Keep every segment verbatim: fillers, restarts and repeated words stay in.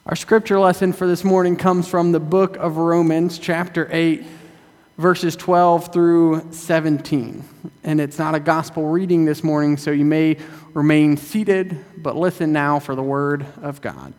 Our scripture lesson for this morning comes from the book of Romans, chapter eight, verses twelve through seventeen. And it's not a gospel reading this morning, so you may remain seated, but listen now for the word of God.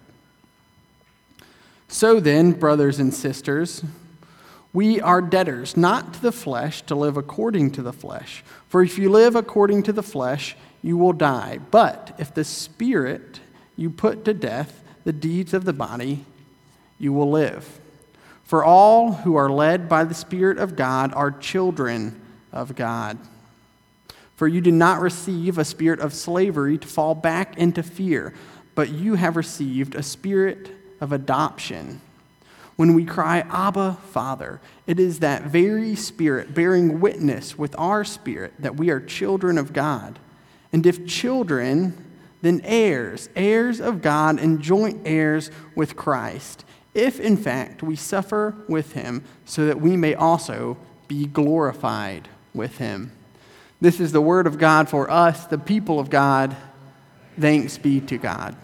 So then, brothers and sisters, we are debtors, not to the flesh, to live according to the flesh. For if you live according to the flesh, you will die. But if the Spirit you put to death the deeds of the body, you will live. For all who are led by the Spirit of God are children of God. For you did not receive a spirit of slavery to fall back into fear, but you have received a spirit of adoption. When we cry, Abba, Father, it is that very Spirit bearing witness with our spirit that we are children of God. And if children, then heirs, heirs of God and joint heirs with Christ, if in fact we suffer with him, so that we may also be glorified with him. This is the word of God for us, the people of God. Thanks be to God.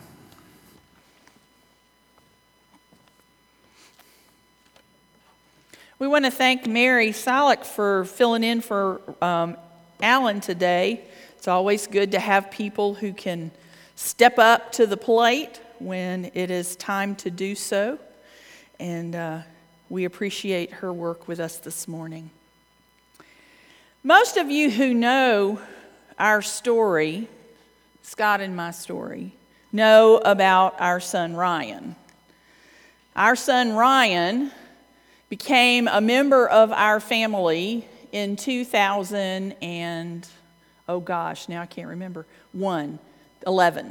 We want to thank Mary Salick for filling in for um, Alan today. It's always good to have people who can step up to the plate when it is time to do so. And uh, we appreciate her work with us this morning. Most of you who know our story, Scott and my story, know about our son Ryan. Our son Ryan became a member of our family in two thousand and, oh gosh, now I can't remember, one. eleven.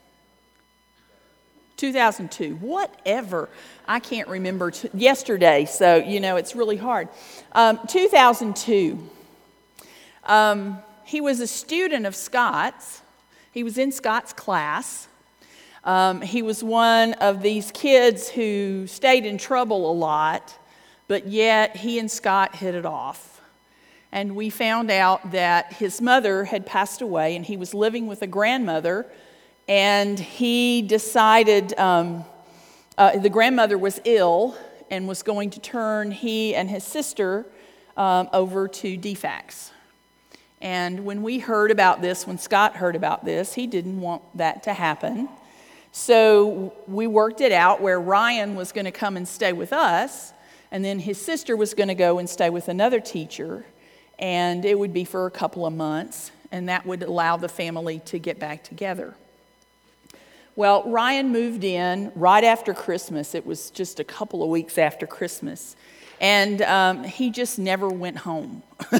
two thousand two. Whatever. I can't remember t- yesterday, so, you know, it's really hard. Um, two thousand two. Um, he was a student of Scott's. He was in Scott's class. Um, he was one of these kids who stayed in trouble a lot, but yet he and Scott hit it off. And we found out that his mother had passed away and he was living with a grandmother, and he decided um, uh, the grandmother was ill and was going to turn he and his sister um, over to D FACS. And when we heard about this, when Scott heard about this, he didn't want that to happen. So we worked it out where Ryan was going to come and stay with us, and then his sister was going to go and stay with another teacher. And it would be for a couple of months, and that would allow the family to get back together. Well, Ryan moved in right after Christmas. It was just a couple of weeks after Christmas. And um, he just never went home.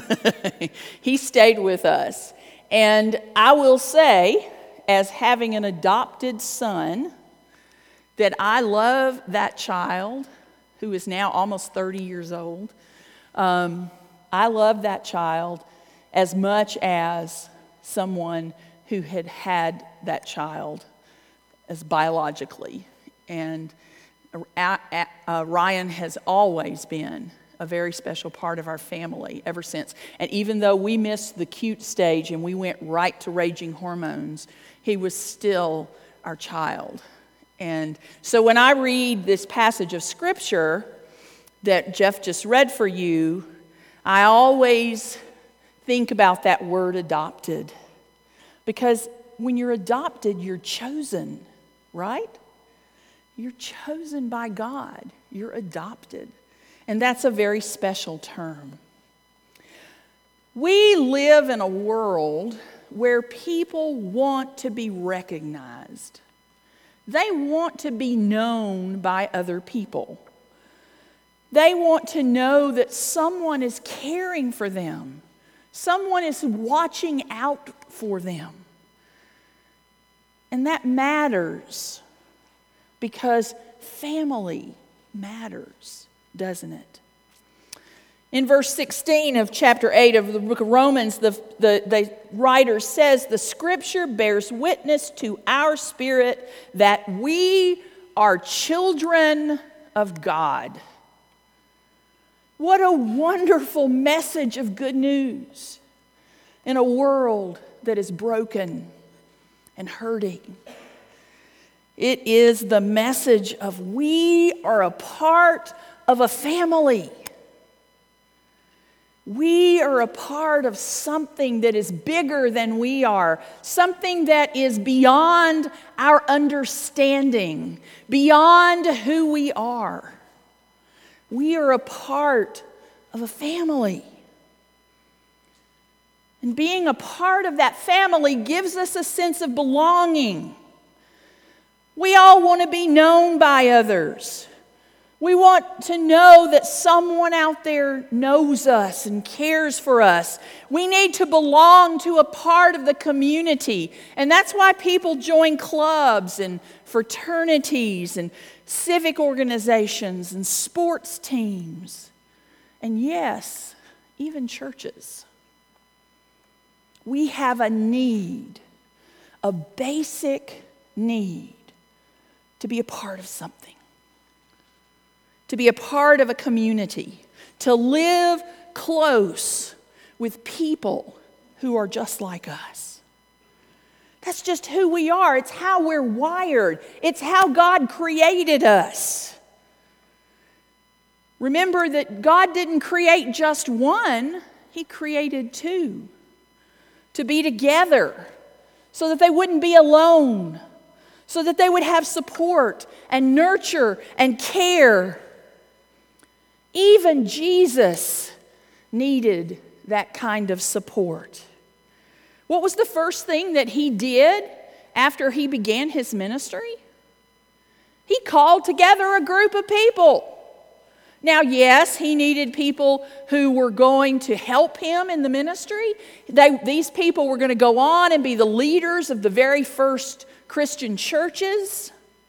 He stayed with us. And I will say, as having an adopted son, that I love that child, who is now almost thirty years old. Um, I love that child as much as someone who had had that child as biologically. And uh, uh, Ryan has always been a very special part of our family ever since. And even though we missed the cute stage and we went right to raging hormones, he was still our child. And so when I read this passage of Scripture that Jeff just read for you, I always think about that word adopted, because when you're adopted, you're chosen, right? You're chosen by God. You're adopted. And that's a very special term. We live in a world where people want to be recognized. They want to be known by other people. They want to know that someone is caring for them. Someone is watching out for them. And that matters because family matters, doesn't it? In verse sixteen of chapter eight of the book of Romans, the, the, the writer says, the Scripture bears witness to our spirit that we are children of God. What a wonderful message of good news in a world that is broken and hurting. It is the message of we are a part of a family. We are a part of something that is bigger than we are, something that is beyond our understanding, beyond who we are. We are a part of a family. And being a part of that family gives us a sense of belonging. We all want to be known by others. We want to know that someone out there knows us and cares for us. We need to belong to a part of the community. And that's why people join clubs and fraternities and civic organizations and sports teams. And yes, even churches. We have a need, a basic need to be a part of something. To be a part of a community, to live close with people who are just like us. That's just who we are. It's how we're wired. It's how God created us. Remember that God didn't create just one, He created two. To be together so that they wouldn't be alone, so that they would have support and nurture and care. Even Jesus needed that kind of support. What was the first thing that He did after He began His ministry? He called together a group of people. Now, yes, He needed people who were going to help Him in the ministry. They, these people were going to go on and be the leaders of the very first Christian churches.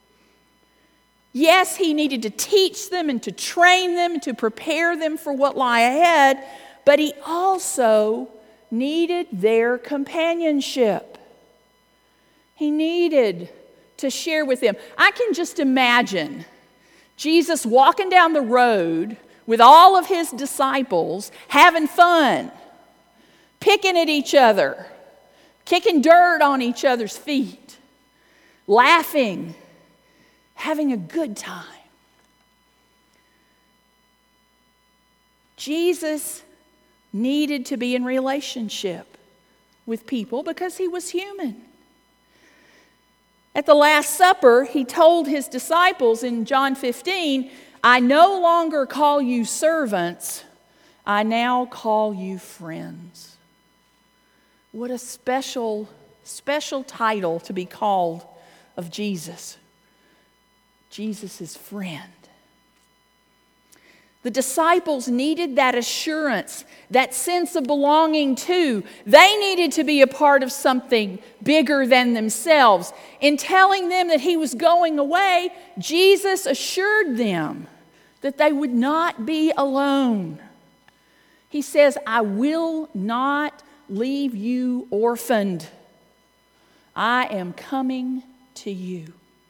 Yes, He needed to teach them and to train them and to prepare them for what lay ahead, but He also needed their companionship. He needed to share with them. I can just imagine Jesus walking down the road with all of His disciples, having fun, picking at each other, kicking dirt on each other's feet, laughing, having a good time. Jesus needed to be in relationship with people because He was human. At the Last Supper, He told His disciples in John fifteen, I no longer call you servants, I now call you friends. What a special, special title to be called of Jesus. Jesus' friend. The disciples needed that assurance, that sense of belonging too. They needed to be a part of something bigger than themselves. In telling them that He was going away, Jesus assured them that they would not be alone. He says, I will not leave you orphaned. I am coming to you.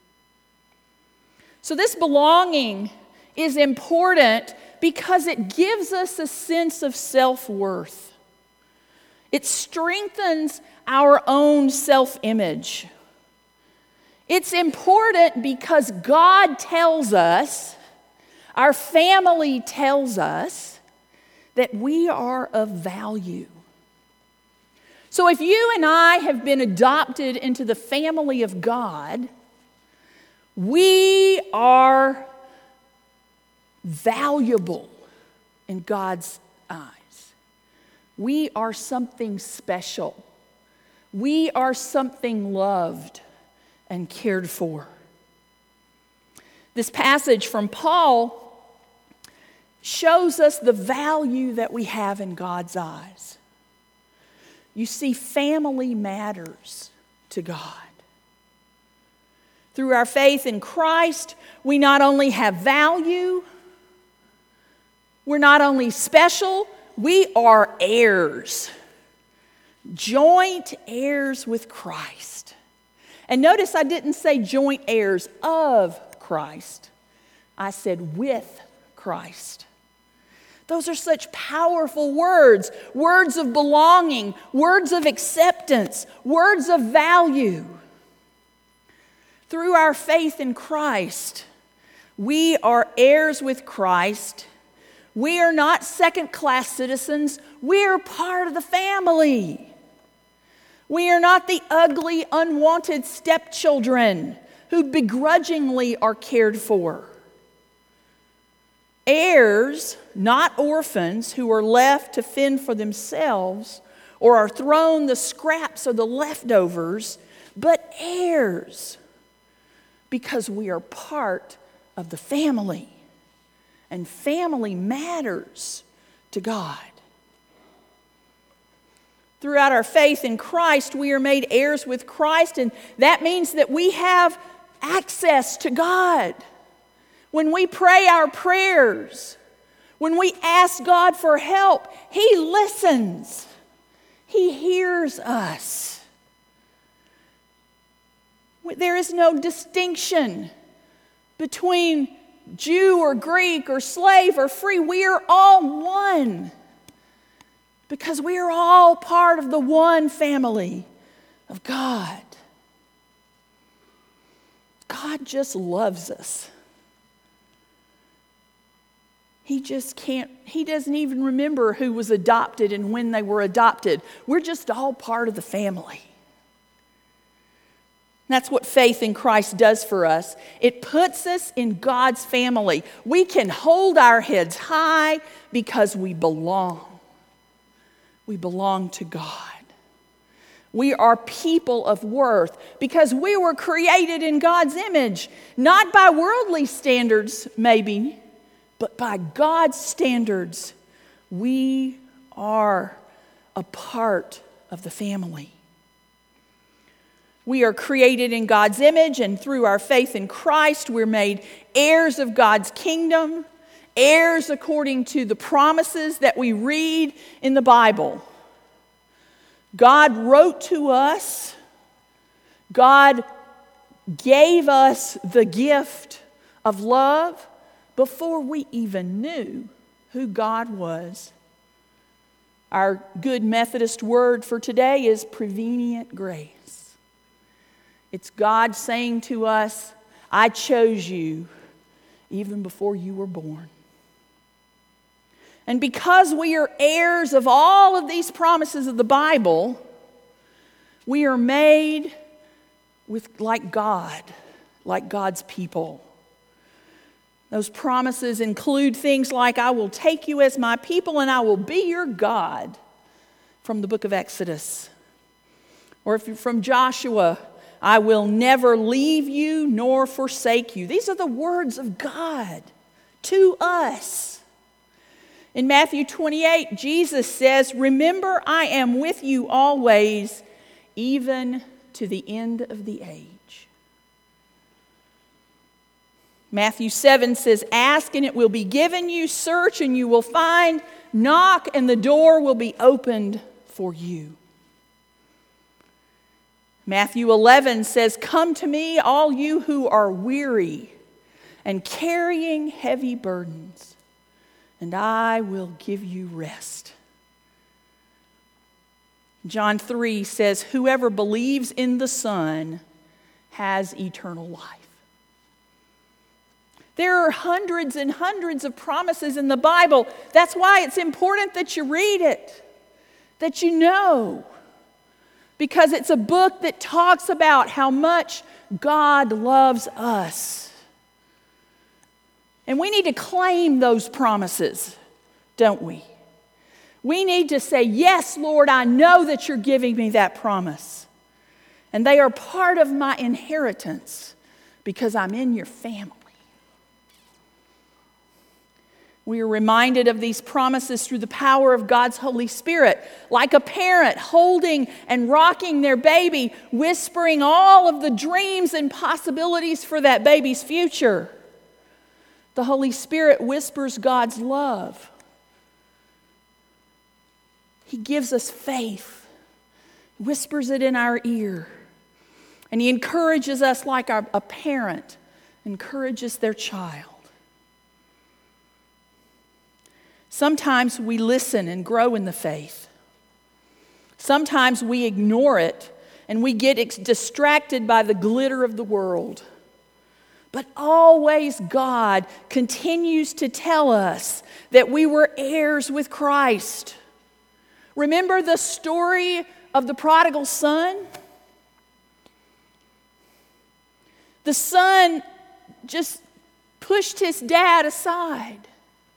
So this belonging is important because it gives us a sense of self-worth. It strengthens our own self-image. It's important because God tells us, our family tells us, that we are of value. So if you and I have been adopted into the family of God, we are valuable in God's eyes. We are something special. We are something loved and cared for. This passage from Paul shows us the value that we have in God's eyes. You see, family matters to God. Through our faith in Christ, we not only have value, we're not only special, we are heirs. Joint heirs with Christ. And notice I didn't say joint heirs of Christ. I said with Christ. Those are such powerful words. Words of belonging, words of acceptance, words of value. Through our faith in Christ, we are heirs with Christ. We are not second-class citizens. We are part of the family. We are not the ugly, unwanted stepchildren who begrudgingly are cared for. Heirs, not orphans who are left to fend for themselves or are thrown the scraps or the leftovers, but heirs because we are part of the family. And family matters to God. Throughout our faith in Christ, we are made heirs with Christ, and that means that we have access to God. When we pray our prayers, when we ask God for help, He listens. He hears us. There is no distinction between Jew or Greek or slave or free. We are all one because we are all part of the one family of God. God just loves us. He just can't, He doesn't even remember who was adopted and when they were adopted. We're just all part of the family. That's what faith in Christ does for us. It puts us in God's family. We can hold our heads high because we belong. We belong to God. We are people of worth because we were created in God's image, not by worldly standards, maybe, but by God's standards. We are a part of the family. We are created in God's image, and through our faith in Christ, we're made heirs of God's kingdom, heirs according to the promises that we read in the Bible. God wrote to us. God gave us the gift of love before we even knew who God was. Our good Methodist word for today is prevenient grace. It's God saying to us, I chose you even before you were born. And because we are heirs of all of these promises of the Bible, we are made with like God, like God's people. Those promises include things like, I will take you as my people and I will be your God, from the book of Exodus. Or if you're from Joshua, I will never leave you nor forsake you. These are the words of God to us. In Matthew twenty-eight, Jesus says, remember, I am with you always, even to the end of the age. Matthew seven says, ask and it will be given you, search and you will find, knock and the door will be opened for you. Matthew eleven says, come to me, all you who are weary and carrying heavy burdens, and I will give you rest. John three says, whoever believes in the Son has eternal life. There are hundreds and hundreds of promises in the Bible. That's why it's important that you read it, that you know. Because it's a book that talks about how much God loves us. And we need to claim those promises, don't we? We need to say, yes, Lord, I know that you're giving me that promise. And they are part of my inheritance because I'm in your family. We are reminded of these promises through the power of God's Holy Spirit, like a parent holding and rocking their baby, whispering all of the dreams and possibilities for that baby's future. The Holy Spirit whispers God's love. He gives us faith, whispers it in our ear, and He encourages us like our, a parent encourages their child. Sometimes we listen and grow in the faith. Sometimes we ignore it and we get ex- distracted by the glitter of the world. But always God continues to tell us that we were heirs with Christ. Remember the story of the prodigal son? The son just pushed his dad aside.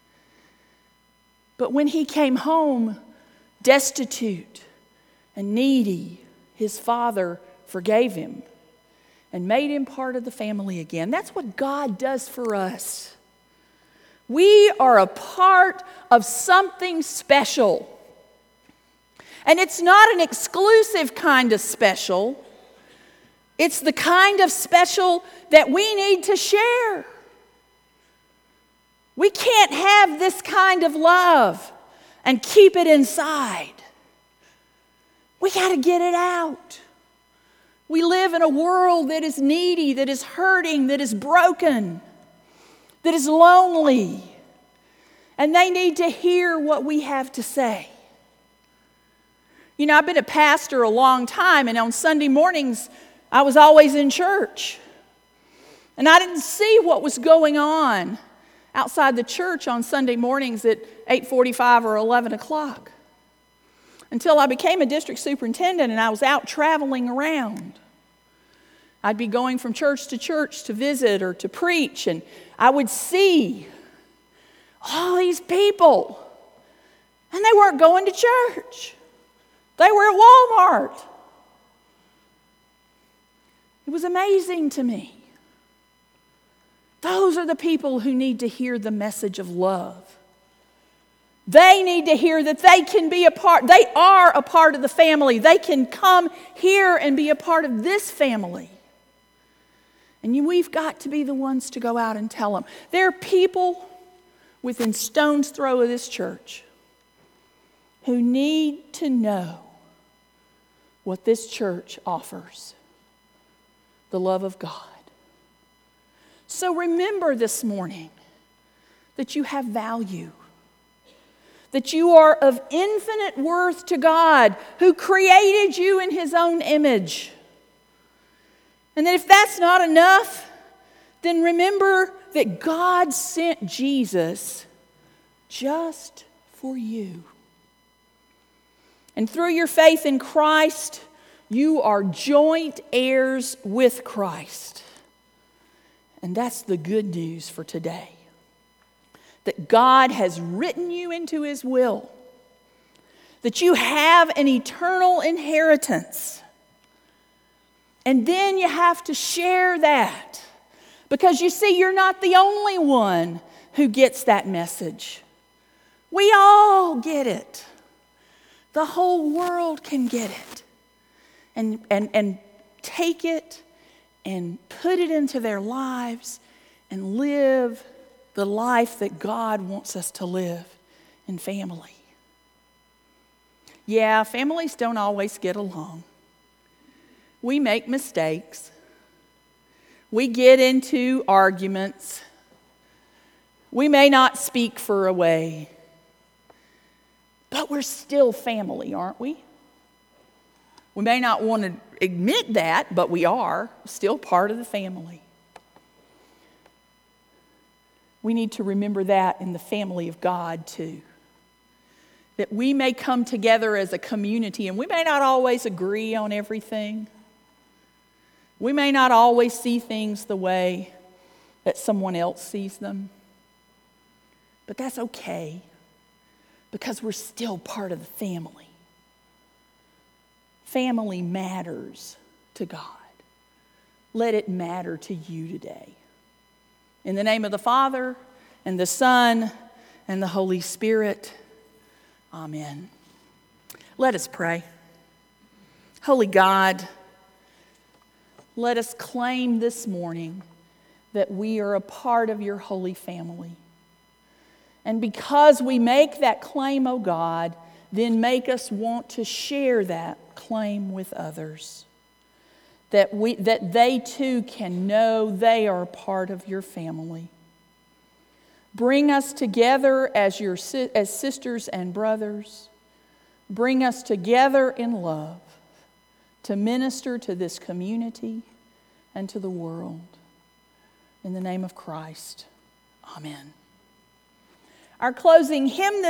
But when he came home destitute and needy, his father forgave him and made him part of the family again. That's what God does for us. We are a part of something special. And it's not an exclusive kind of special. It's the kind of special that we need to share. We can't have this kind of love and keep it inside. We got to get it out. We live in a world that is needy, that is hurting, that is broken, that is lonely. And they need to hear what we have to say. You know, I've been a pastor a long time, and on Sunday mornings, I was always in church. And I didn't see what was going on outside the church on Sunday mornings at eight forty-five or eleven o'clock. Until I became a district superintendent and I was out traveling around. I'd be going from church to church to visit or to preach, and I would see all these people, and they weren't going to church. They were at Walmart. It was amazing to me. Those are the people who need to hear the message of love. They need to hear that they can be a part, they are a part of the family. They can come here and be a part of this family. And you, we've got to be the ones to go out and tell them. There are people within stone's throw of this church who need to know what this church offers. The love of God. So remember this morning that you have value. That you are of infinite worth to God, who created you in His own image. And that if that's not enough, then remember that God sent Jesus just for you. And through your faith in Christ, you are joint heirs with Christ. And that's the good news for today. That God has written you into His will. That you have an eternal inheritance. And then you have to share that. Because you see, you're not the only one who gets that message. We all get it. The whole world can get it. And, and, and take it and put it into their lives and live the life that God wants us to live in family. Yeah, families don't always get along. We make mistakes. We get into arguments. We may not speak for a way. But we're still family, aren't we? We may not want to admit that, but we are still part of the family. We need to remember that in the family of God too. That we may come together as a community, and we may not always agree on everything. We may not always see things the way that someone else sees them. But that's okay, because we're still part of the family. Family matters to God. Let it matter to you today. In the name of the Father, and the Son, and the Holy Spirit, amen. Let us pray. Holy God, let us claim this morning that we are a part of your holy family. And because we make that claim, O God, then make us want to share that claim with others. That we, that they too can know they are a part of your family. Bring us together as your as sisters and brothers. Bring us together in love. to minister to this community and to the world. In the name of Christ, amen. Our closing hymn this